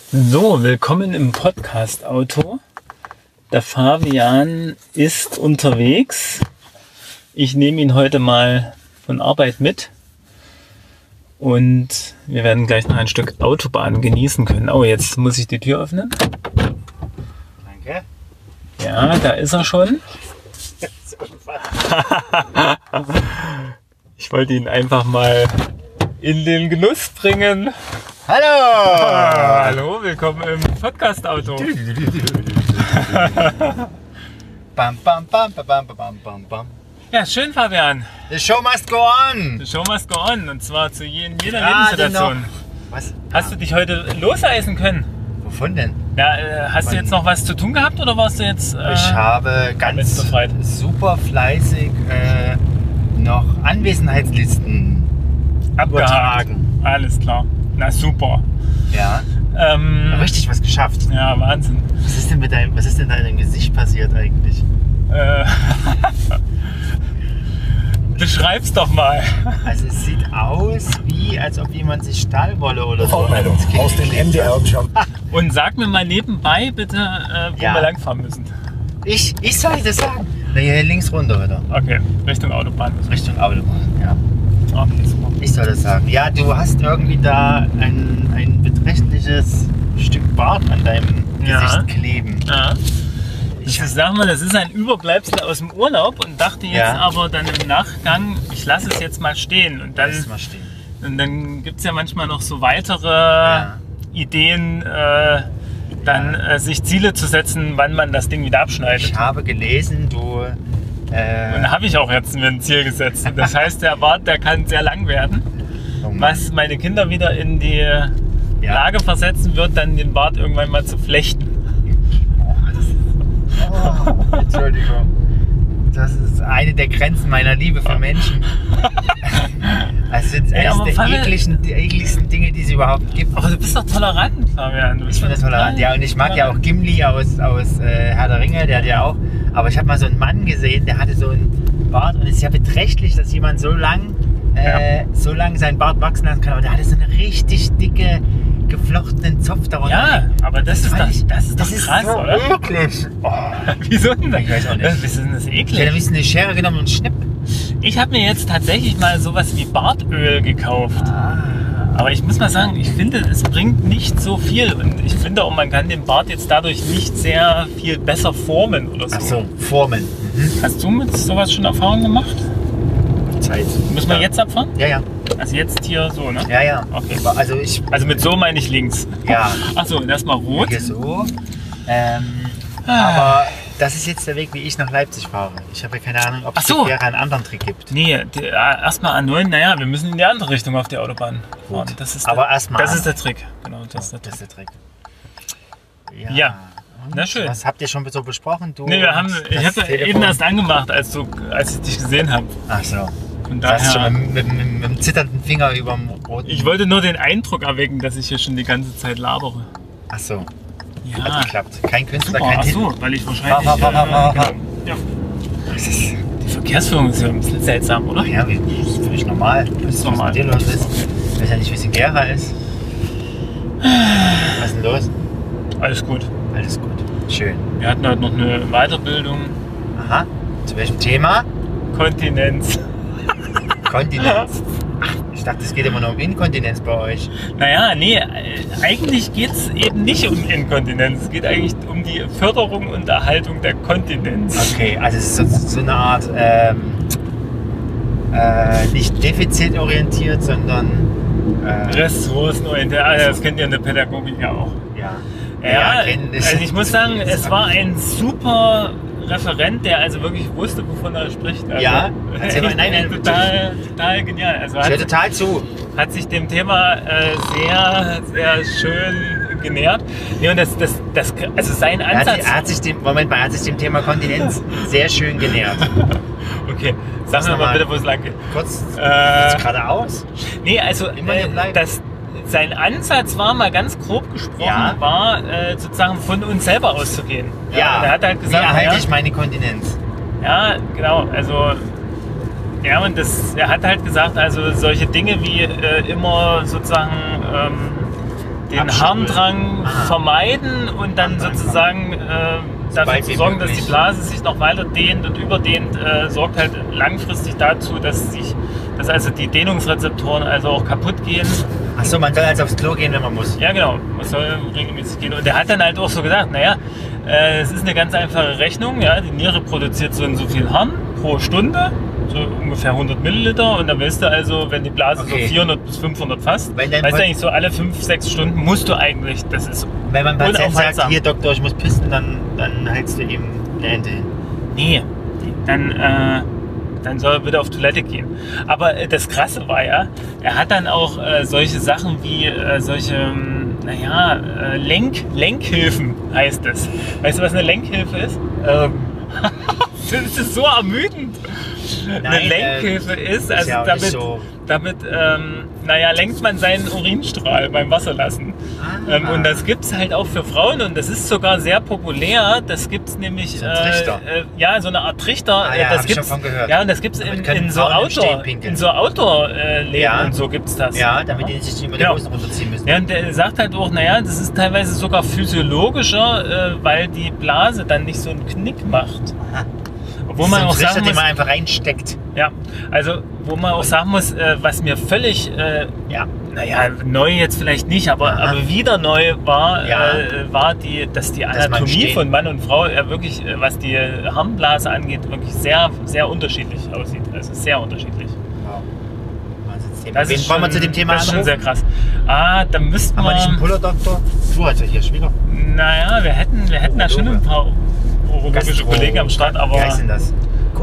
So, willkommen im Podcast-Auto. Der Fabian ist unterwegs. Ich nehme ihn heute mal von Arbeit mit. Und wir werden gleich noch ein Stück Autobahn genießen können. Oh, jetzt muss ich die Tür öffnen. Danke. Ja, da ist er schon. Ich wollte ihn einfach mal in den Genuss bringen. Hallo! Hallo, willkommen im Podcast-Auto. Bam, bam, bam, bam, bam, bam, bam, bam. Ja, schön, Fabian. The show must go on! The show must go on. Und zwar zu jeder Gerade Lebenssituation. noch. Was? Hast du dich heute loseisen können? Wovon denn? Ja, hast du jetzt noch was zu tun gehabt oder warst du jetzt... Ich habe ganz befreit? super fleißig noch Anwesenheitslisten übertragen. Alles klar. Na super. Ja. Richtig was geschafft. Ja, Wahnsinn. Was ist denn in deinem Gesicht passiert eigentlich? Beschreib's doch mal. Also es sieht aus, wie als ob jemand sich Stahlwolle oder so aus dem MDR-Shop. Und sag mir mal nebenbei bitte, wo Ja. wir langfahren müssen. Ich soll das sagen. Na, hier links runter wieder. Okay, Richtung Autobahn. Richtung Autobahn, ja. Okay, super. Ich soll das sagen. Ja, du hast irgendwie da ein beträchtliches Stück Bart an deinem Ja. Gesicht kleben. Ja. Ich sag mal, das ist ein Überbleibsel aus dem Urlaub und dachte jetzt Ja. aber dann im Nachgang, ich lasse es jetzt mal stehen. Und Lass dann, mal stehen. gibt es ja manchmal noch so weitere Ideen, sich Ziele zu setzen, wann man das Ding wieder abschneidet. Ich habe gelesen, du... Und da habe ich auch jetzt mir ein Ziel gesetzt. Und das heißt, der Bart, der kann sehr lang werden, oh Mann. was meine Kinder wieder in die Lage versetzen wird, dann den Bart irgendwann mal zu flechten. Oh, Entschuldigung. Das ist eine der Grenzen meiner Liebe für Menschen. Das sind Ey, aber eines der Fabian- ekligsten Dinge, die es überhaupt gibt. Aber du bist doch tolerant, Fabian. Ich bin tolerant, ja, und ich mag ja auch Gimli aus Herr der Ringe, der hat ja auch. Aber ich habe mal so einen Mann gesehen, der hatte so einen Bart und es ist ja beträchtlich, dass jemand so lang seinen Bart wachsen lassen kann. Aber der hatte so eine richtig dicke, geflochtenen Zopf darunter. Ja, aber das ist doch krass, so oder? eklig. Oh. Wieso denn das? Ich weiß auch nicht. Wieso ist denn das Ich hätte ein eklig? bisschen eine Schere genommen und schnipp. Ich habe mir jetzt tatsächlich mal sowas wie Bartöl gekauft. Aber ich muss mal sagen, ich finde, es bringt nicht so viel. Und ich finde auch, man kann den Bart jetzt dadurch nicht sehr viel besser formen oder so. Ach so, Formen. Hast du mit sowas schon Erfahrung gemacht? Zeit. Müssen wir jetzt abfahren? Ja, ja. Also jetzt hier so, ne? Ja, ja. Okay. Also Also mit so meine ich links. ja. Achso, und erstmal rot. Hier so. Aber das ist jetzt der Weg, wie ich nach Leipzig fahre. Ich habe ja keine Ahnung, ob Ach es so. hier einen anderen Trick gibt. Nee, erstmal A9, naja, wir müssen in die andere Richtung auf die Autobahn fahren. Gut. Das ist Aber der, erstmal das an. ist der Trick. Genau, das ist der Das Trick. ist der Trick. Ja. Und Na schön. Was habt ihr schon so besprochen? Du Nee, und ich das habe Telefon? eben erst angemacht, als ich dich gesehen habe. Ach so. Von Du hast daher, schon mit dem zitternden Finger über dem roten... ich wollte nur den Eindruck erwecken, dass ich hier schon die ganze Zeit labere. Ach so. Ja, Hat geklappt. Kein Künstler, super, kein ach Hit. so, weil ich wahrscheinlich... Genau. Ja. Das ist... Die Verkehrsführung ist ja ein bisschen seltsam, oder? Ach ja, das ist völlig normal. Das ist normal. Was mit dir los ist. Ich weiß ja nicht, wie es in Gera ist. Was ist denn los? Alles gut. Alles gut. Schön. Wir hatten heute noch eine Weiterbildung. Aha. Zu welchem Thema? Kontinenz. Kontinenz. Ach, ich dachte, es geht immer nur um Inkontinenz bei euch. Naja, nee, eigentlich geht es eben nicht um Inkontinenz. Es geht eigentlich um die Förderung und Erhaltung der Kontinenz. Okay, also es ist so eine Art nicht defizitorientiert, sondern Ressourcenorientiert, das kennt ihr in der Pädagogik ja auch. ja, Also ich muss sagen, es war ein super Referent, der also wirklich wusste, wovon er spricht. Also Ja, erzähl mal. Nein, total genial. Also ich höre total zu. hat sich dem Thema sehr, sehr schön genähert. Nee, und also sein Ansatz... Er hat sich dem Thema Kontinenz sehr schön genähert. Okay, sag mir mal bitte, wo es lang geht. Kurz geradeaus. Nee, also Immer hier bleiben. sein Ansatz war, mal ganz grob gesprochen, Ja. war sozusagen von uns selber auszugehen. Und er hat halt wie gesagt, erhalte naja, ich meine Kontinenz? ja, genau, also ja, und er hat halt gesagt, also solche Dinge wie immer sozusagen den Abspulen. Harndrang vermeiden und dann sozusagen dafür weit zu wie sorgen, dass möglich. die Blase sich noch weiter dehnt und überdehnt, sorgt halt langfristig dazu, dass also die Dehnungsrezeptoren also auch kaputt gehen. Achso, man soll also aufs Klo gehen, wenn man muss. Ja, genau. Man soll regelmäßig gehen. Und der hat dann halt auch so gesagt, naja, es ist eine ganz einfache Rechnung. Ja, die Niere produziert so und so viel Harn pro Stunde, so ungefähr 100 Milliliter. Und dann weißt du also, wenn die Blase so 400 bis 500 fasst, Wenn weißt dein du eigentlich so alle 5, 6 Stunden musst du eigentlich, das ist Wenn man Patient sagt, unaufhaltsam. hier Doktor, ich muss pissen, dann hältst du ihm eine Ente hin. Nee, dann soll er bitte auf Toilette gehen. Aber das Krasse war ja, er hat dann auch solche Sachen wie Lenkhilfen heißt es. Weißt du, was eine Lenkhilfe ist? Das ist so ermüdend. Eine Lenkhilfe ist, also ja auch nicht so. damit lenkt man seinen Urinstrahl beim Wasserlassen. Und das gibt es halt auch für Frauen und das ist sogar sehr populär. Das gibt es nämlich, So ein Trichter. so eine Art Trichter. Ja, das hab ich gibt's, schon von gehört. Ja, und das gibt es Damit können in so Frauen im Stehen pinkeln. Outdoor-Läden Ja. und so gibt es das. Ja, damit die sich nicht immer die Ja. Hosen runterziehen müssen. Ja, und der sagt halt auch, naja, das ist teilweise sogar physiologischer, weil die Blase dann nicht so einen Knick macht. Obwohl man auch Trichter, sagen den muss, man einfach reinsteckt. ja, also wo man auch sagen muss, was mir völlig, Ja. neu jetzt vielleicht nicht, aber wieder neu war, Ja. war dass die man Anatomie stehen- von Mann und Frau wirklich, was die Harnblase angeht, wirklich sehr, sehr unterschiedlich aussieht. Also sehr unterschiedlich. Wow. Das Wen ist wollen wir schon- zu dem Thema das ist schon anrufen? sehr krass. Da müssten Haben wir nicht einen wir, Puller-Doktor? Du also hier Schwieger. naja, wir hätten da schon ein paar urologische Gastro- Kollegen am Start, aber Wie heißt denn das?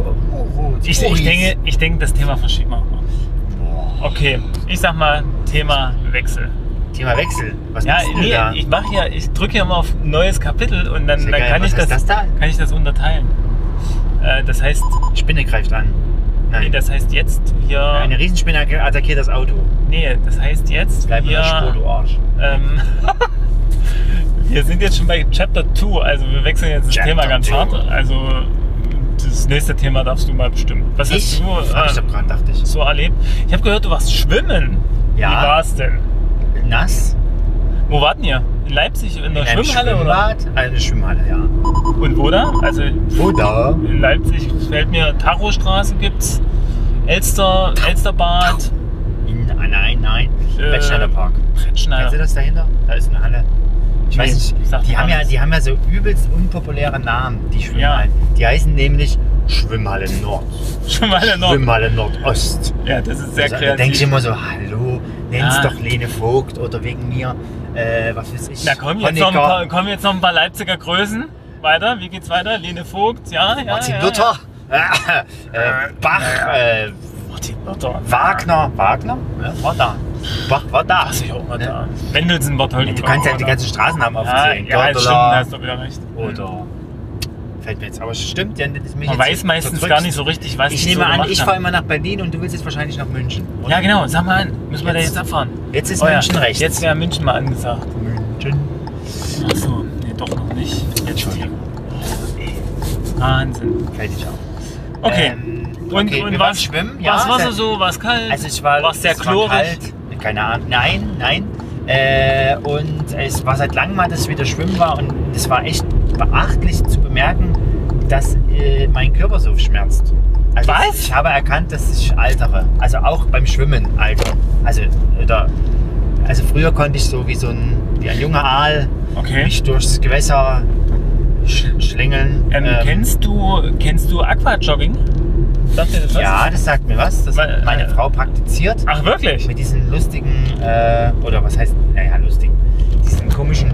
ich denke, das Thema verschieben wir. Okay, ich sag mal Thema Wechsel. Thema Wechsel. Was Ja, machst du nee, da? ich drücke ja mal auf neues Kapitel und dann Sehr geil. kann, Was heißt das da? kann ich das unterteilen. Das heißt, Spinne greift an. nee, Nein. das heißt jetzt hier, Eine Riesenspinne attackiert das Auto. nee, das heißt jetzt Bleib in der Spur, hier, du Arsch. wir sind jetzt schon bei Chapter 2, also wir wechseln jetzt das Chapter Thema ganz 2. hart. Also das nächste Thema darfst du mal bestimmen. Was hast Ich? du Hab ich doch gerade, dachte ich. so erlebt? Ich habe gehört, du warst schwimmen. Ja. Wie war's denn? Nass. Wo warten ihr? In Leipzig? In der In einem Schwimmhalle? Oder? Schwimmbad? Eine Schwimmhalle, ja. Und wo da? Also Wo da? in Leipzig fällt mir Tarostraße gibt's, Elsterbad, Nein. Brettschneider Park. Kennst du Brettschneider. das dahinter? Da ist eine Halle. Ich weiß nicht, sagt die mir haben, gar die haben ja so übelst unpopuläre Namen, die Ja. Schwimmhallen. Die heißen nämlich Schwimmhalle Nord, Schwimmhalle Nord. Schwimmhalle Nordost. Ja, das ist sehr Also, da denke ich kreativ. immer so, hallo, nenn's Ja. doch Lene Vogt oder wegen mir, was weiß ich. Na kommen jetzt, kommen jetzt noch ein paar Leipziger Größen. Weiter, wie geht's weiter? Lene Vogt, ja. Martin ja, Luther, Bach, Ja. Martin Luther. Wagner, ja, war da. Bach war da. Warst du ja auch mal da. Mendelssohn, Bartholdy. Du kannst ja die ganzen Straßennamen aufzählen. Ja, stimmt, da Gondola hast du wieder recht. oder fällt mir jetzt, aber stimmt ja, das mich Man jetzt weiß meistens gar nicht so richtig, was Ich die nehme so an, gemacht ich haben. fahre immer nach Berlin und du willst jetzt wahrscheinlich nach München. oder? Ja, genau, sag mal an. Müssen wir da Jetzt- jetzt abfahren? Jetzt ist Oh ja, München rechts. Jetzt wäre München mal angesagt. München. Achso, nee, doch noch nicht. Jetzt Entschuldigung. Wahnsinn. Fällt dich auf. Okay. Okay, wir waren was schwimmen, ja, Was war sehr- so? War es kalt? Also es war, War's sehr es war chlorig? kalt. Keine Ahnung. Nein. Und es war seit langem mal, dass es wieder schwimmen war und es war echt beachtlich zu bemerken, dass mein Körper so schmerzt. Also Was? ich habe erkannt, dass ich altere. Also auch beim Schwimmen alter. Also früher konnte ich so wie wie ein junger Aal Okay. mich durchs Gewässer schlängeln. Kennst du Aquajogging? Sagt dir das was? Ja, das sagt mir was. Das Weil, hat meine Frau praktiziert. Ach, wirklich? Mit diesen lustigen, oder was heißt, naja, lustig, diesen komischen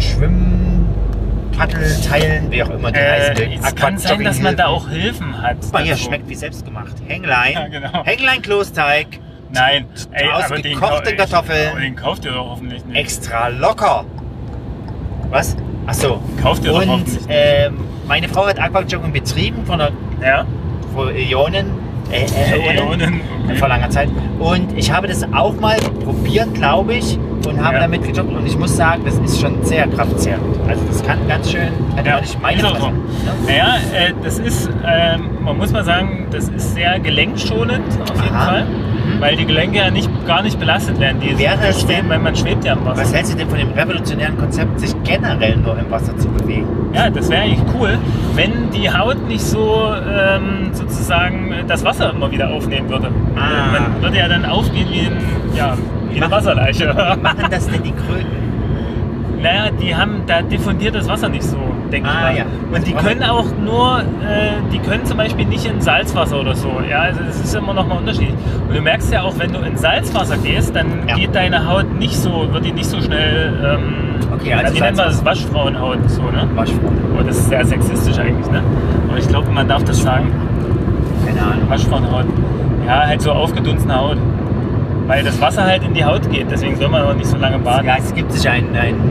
Schwimmpaddelteilen, wie auch immer die heißen. Es kann sein, dass man da auch Hilfen hat. Guck mal, hier dazu. schmeckt wie selbstgemacht. Hänglein. Ja, genau. Hänglein Klosteig. Nein, ey, aber Ausgekochte Kartoffeln. Aber den kauft ihr doch hoffentlich nicht. Extra locker. Was? Ach so. Kauft ihr doch Und hoffentlich nicht. meine Frau hat Aquajogging betrieben Ja? vor Äonen. Äonen, okay. Vor langer Zeit. Und ich habe das auch mal probiert, glaube ich, und habe Ja. damit gejoggt. Und ich muss sagen, das ist schon sehr kraftzehrend. Also das kann ganz schön, Ja, nicht meine ist auch so. Fresse. Naja, das ist, man muss mal sagen, das ist sehr gelenkschonend auf jeden Aha. Fall. Mhm. weil die Gelenke ja gar nicht belastet werden. Weil man schwebt ja im Wasser. Was hältst du denn von dem revolutionären Konzept, sich generell nur im Wasser zu bewegen? Ja, das wäre eigentlich cool, wenn die Haut nicht so sozusagen das Wasser immer wieder aufnehmen würde. Man würde ja dann aufgehen wie eine Wasserleiche. Wie machen das denn die Kröten? Naja, da diffundiert das Wasser nicht so, denke ich mal. Ja. Und die können auch die können zum Beispiel nicht in Salzwasser oder so. Ja, also das ist immer noch mal unterschiedlich. Und du merkst ja auch, wenn du in Salzwasser gehst, dann geht deine Haut wird die nicht so schnell, also wie nennt man das? Waschfrauenhaut, so, ne? Waschfrauen. Oh, das ist sehr sexistisch eigentlich, ne? Aber ich glaube, man darf das sagen. Keine Ahnung. Waschfrauenhaut. Ja, halt so aufgedunsene Haut. Weil das Wasser halt in die Haut geht, deswegen soll man auch nicht so lange baden. Ja, es gibt sich einen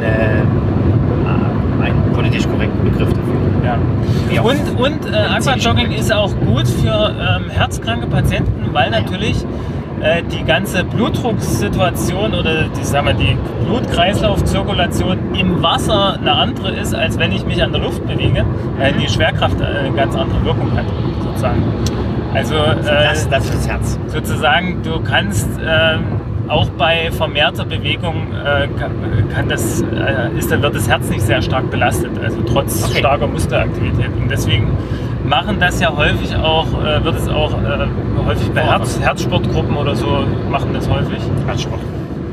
politisch korrekten Begriff dafür. Ja. Und Aquajogging ist auch gut für herzkranke Patienten, weil natürlich die ganze Blutdrucksituation oder die Blutkreislaufzirkulation im Wasser eine andere ist, als wenn ich mich an der Luft bewege, weil die Schwerkraft eine ganz andere Wirkung hat, sozusagen. Also das ist das Herz. Sozusagen, du kannst auch bei vermehrter Bewegung wird das Herz nicht sehr stark belastet, also trotz starker Muskelaktivität. Und deswegen machen das ja häufig auch, wird es auch häufig bei Herzsportgruppen oder so machen das häufig. Herzsport.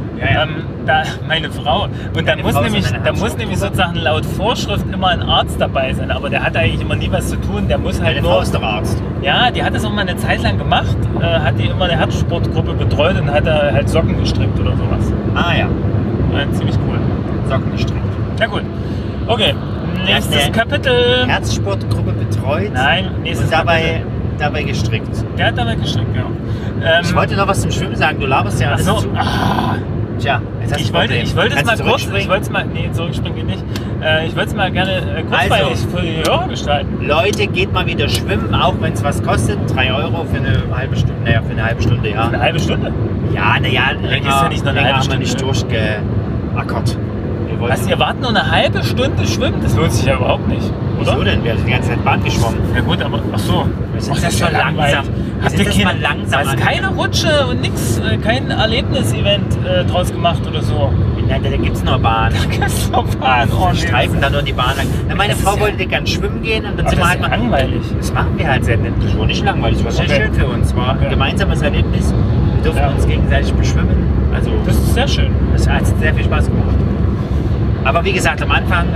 Meine Frau. Und da muss nämlich sozusagen laut Vorschrift immer ein Arzt dabei sein. Aber der hat eigentlich immer nie was zu tun. Der muss halt Deine Frau ist der Arzt. Ja, die hat das auch mal eine Zeit lang gemacht. Hat die immer eine Herzsportgruppe betreut und hat da halt Socken gestrickt oder sowas. Ja. Ziemlich cool. Socken gestrickt. Na gut. Okay. Nächstes Kapitel. Herzsportgruppe betreut. Nein, nächstes Kapitel. Dabei gestrickt. Der hat dabei gestrickt, ja. Ich wollte noch was zum Schwimmen sagen. Du laberst ja alles zu. Tja, jetzt hast du ich wollte es mal kurz. Zurückspringen geht nicht. Ich wollte es mal gerne kurzweilig für die Hörer gestalten. Leute, geht mal wieder schwimmen, auch wenn es was kostet. 3 Euro für eine halbe Stunde. Naja, für eine halbe Stunde, ja. Für eine halbe Stunde? Ja, länger ist ja nicht nur eine halbe haben wir Stunde. nicht durchgeackert. Ihr wartet nur eine halbe Stunde schwimmen? Das lohnt sich ja überhaupt nicht, oder? Wieso denn? Wir sind die ganze Zeit Bahn geschwommen. Ja gut, aber ach so. Das ist schon langsam. Habt ihr keine Rutsche und nix, kein Erlebnisevent draus gemacht oder so? Nein, da gibt's nur Bahn. Da gibt's nur Bahn. Wir streifen da nur die Bahn lang. Meine Frau wollte gern schwimmen gehen und dann sind wir halt mal... langweilig. Das machen wir halt sehr nett. Das war nicht langweilig, das war sehr schön für uns. Es war ein gemeinsames Erlebnis. Wir durften uns gegenseitig beschwimmen. Also, das ist sehr schön. Das hat sehr viel Spaß gemacht. Aber wie gesagt, am Anfang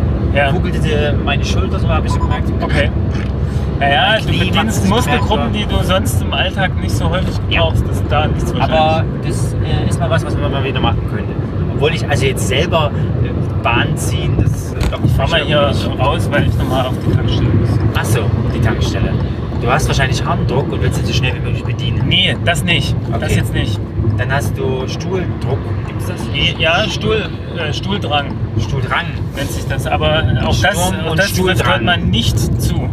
kugelte meine Schulter, so habe ich gemerkt. Okay. Naja, du bedienst Muskelgruppen, die du sonst im Alltag nicht so häufig brauchst. Das ist da nichts wahrscheinlich. Aber das ist mal was man mal wieder machen könnte. Obwohl ich also jetzt selber Bahn ziehen, das doch. Ich fahr mal hier raus, weil ich nochmal auf die Tankstelle muss. Achso, die Tankstelle. Du hast wahrscheinlich Armdruck und willst dich so schnell wie möglich bedienen. Nee, das nicht. Okay. Das jetzt nicht. Dann hast du Stuhldruck. Gibt's das? Ja, Stuhldrang. Stuhldrang nennt sich das. Aber auch das hört man nicht zu.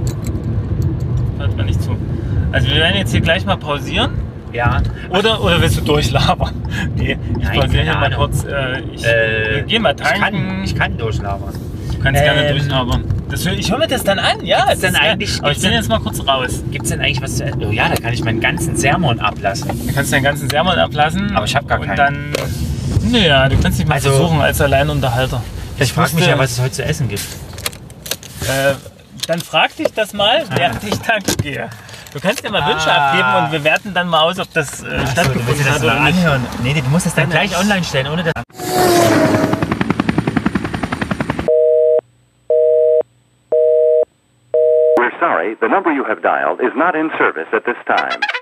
Hört man nicht zu. Also wir werden jetzt hier gleich mal pausieren. Ja. Oder willst du durchlabern? Nee, ich pausiere hier mal kurz. Geh mal tanken. Ich kann durchlabern. Du kannst gerne durchlabern. Ich höre mir das dann an, ja. Aber ich bin jetzt mal kurz raus. Gibt es denn eigentlich was zu essen? Oh ja, da kann ich meinen ganzen Sermon ablassen. Du kannst deinen ganzen Sermon ablassen. Aber ich habe gar keinen. Und dann... Naja, du kannst dich mal versuchen als Alleinunterhalter. Ich frage mich ja, was es heute zu essen gibt. Dann frag dich das mal, während ich tanken gehe. Du kannst dir mal Wünsche abgeben und wir werten dann mal aus, ob das stattgefunden hat oder nicht. Nee, du musst das dann gleich online stellen, ohne das... We're sorry, the number you have dialed is not in service at this time.